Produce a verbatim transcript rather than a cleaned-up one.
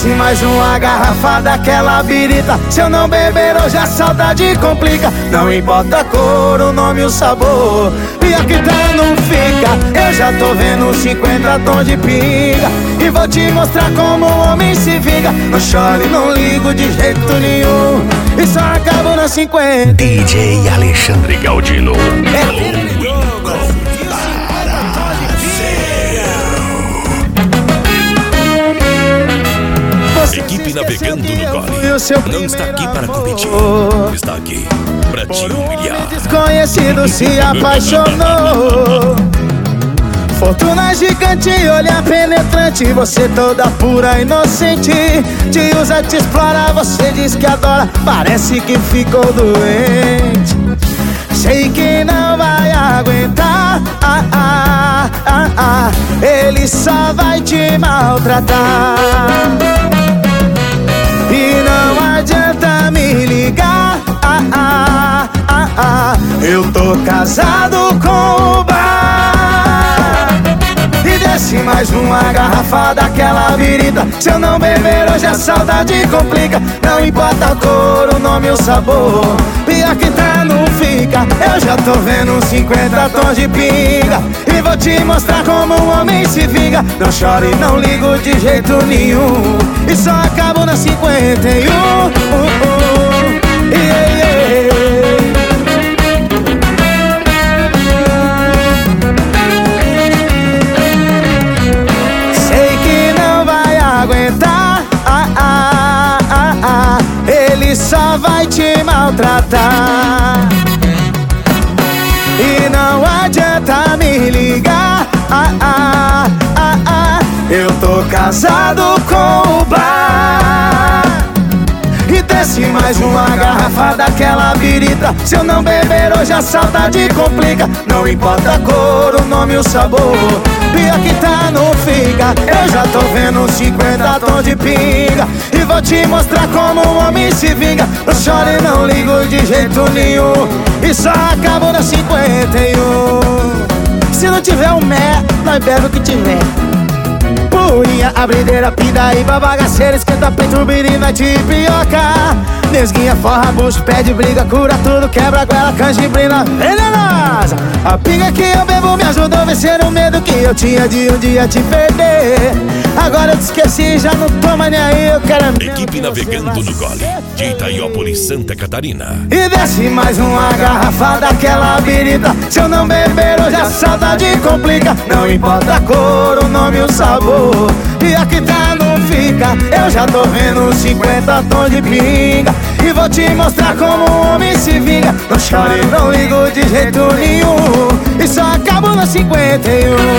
desce mais uma garrafa daquela birita. Se eu não beber hoje a saudade complica. Não importa a cor, o nome e o sabor, e aqui tá não fica. Eu já tô vendo cinquenta tons de pinga e vou te mostrar como o homem se vinga. Não chore, não ligo de jeito nenhum, e só acabo na cinquenta. D J Alexandre Galdino. É Equipe Navegando no Gole não está aqui para competir, está aqui para te humilhar. Desconhecido se apaixonou. Fortuna gigante, olhar penetrante, você toda pura, inocente. Te usa, te explora, você diz que adora, parece que ficou doente. Sei que não vai aguentar, ah, ah, ah, ah. Ele só vai te maltratar. E não adianta me ligar, ah, ah, ah, ah. Eu tô casado com o bar. E desce mais uma garrafa daquela birita. Se eu não beber hoje a saudade complica. Não importa a cor, o nome e o sabor, pior que tá não fica. Eu já tô vendo cinquenta tons de pinga e vou te mostrar como um homem se vinga. Não chore, não ligo de jeito nenhum, e só acabo na cinquenta e um. uh, uh, yeah, yeah. Sei que não vai aguentar, ah, ah, ah, ah. Ele só vai te maltratar. E não adianta me ligar, ah, ah, ah, ah. Eu tô casado com o bar. E desce mais uma garrafa daquela birita. Se eu não beber hoje a saudade complica. Não importa a cor, o nome e o sabor, pior que tá não fica. Eu já tô vendo cinquenta tons de pinga e vou te mostrar como um homem se vinga. Não chore, não ligo de jeito nenhum, e só acabo na cinquenta e um. Se não tiver um mé, nós bebe o que tiver. Purinha, abrideira, pindaíba, bagaceira, esquenta peito, birina, tipioca. Nesguinha, forra, bucho, pede briga, cura tudo, quebra goela, canjibrina venenosa. A pinga que eu bebo me ajudou a vencer o medo que eu tinha de um dia te perder. Agora eu te esqueci, já não tô mais nem aí, eu quero... Equipe Navegando no Gole, de Itaiópolis, Santa Catarina. E desce mais uma garrafa daquela birita. Se eu não beber hoje a saudade complica. Não importa a cor, o nome e o sabor, e aqui tá não fica. Eu já tô vendo cinquenta tons de pinga e vou te mostrar como um homem se vinga. Não chore, não ligo de jeito nenhum, e só acabo na cinquenta e um.